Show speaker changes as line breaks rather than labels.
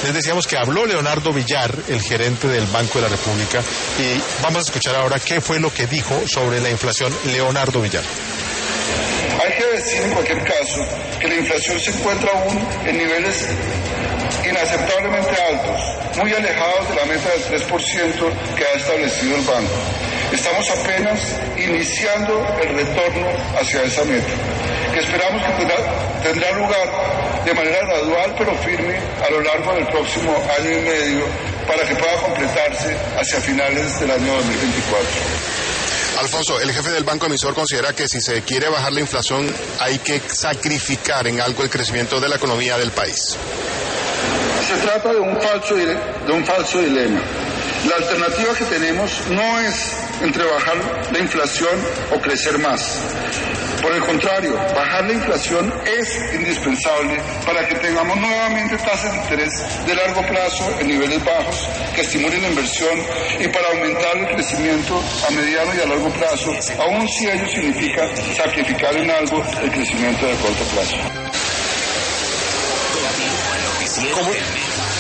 Les decíamos que habló Leonardo Villar, el gerente del Banco de la República, y vamos a escuchar ahora qué fue lo que dijo sobre la inflación Leonardo Villar.
Hay que decir en cualquier caso que la inflación se encuentra aún en niveles inaceptablemente altos, muy alejados de la meta del 3% que ha establecido el banco. Estamos apenas iniciando el retorno hacia esa meta, que esperamos que tendrá lugar de manera gradual pero firme a lo largo del próximo año y medio para que pueda completarse hacia finales del año 2024.
Alfonso, el jefe del Banco Emisor considera que si se quiere bajar la inflación hay que sacrificar en algo el crecimiento de la economía del país.
Se trata de un falso dilema. La alternativa que tenemos no es entre bajar la inflación o crecer más. Por el contrario, bajar la inflación es indispensable para que tengamos nuevamente tasas de interés de largo plazo en niveles bajos que estimulen la inversión y para aumentar el crecimiento a mediano y a largo plazo, aun si ello significa sacrificar en algo el crecimiento de corto plazo.